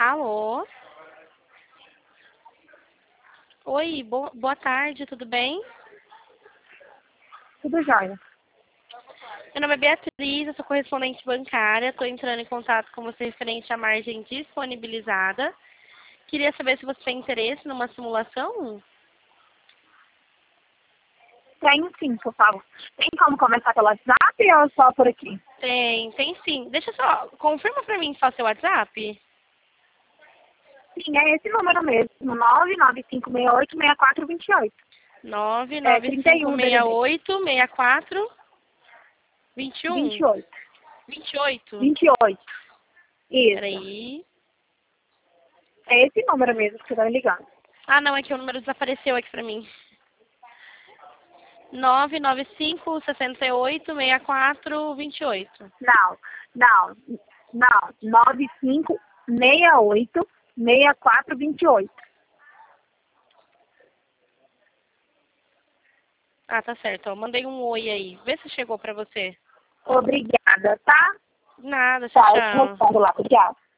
Alô? Oi, boa tarde, tudo bem? Tudo jóia. Meu nome é Beatriz, eu sou correspondente bancária, estou entrando em contato com você referente à margem disponibilizada. Queria saber se você tem interesse numa simulação? Tenho sim, por favor. Tem como conversar pelo WhatsApp ou só por aqui? Tem sim. Deixa só, confirma pra mim só seu WhatsApp. Sim, é esse número mesmo, 995686428. 31 DDD. 99568-64-21. 28. 28? 28. Isso. Peraí. É esse número mesmo que você vai ligando. Ah, não, é que o número desapareceu aqui pra mim. 995-68-64-28. Não. 9568-6428. Ah, tá certo. Ó, mandei um oi aí. Vê se chegou pra você. Obrigada, tá? Nada, tchau, Tá, eu te tchau. respondo lá. Tchau.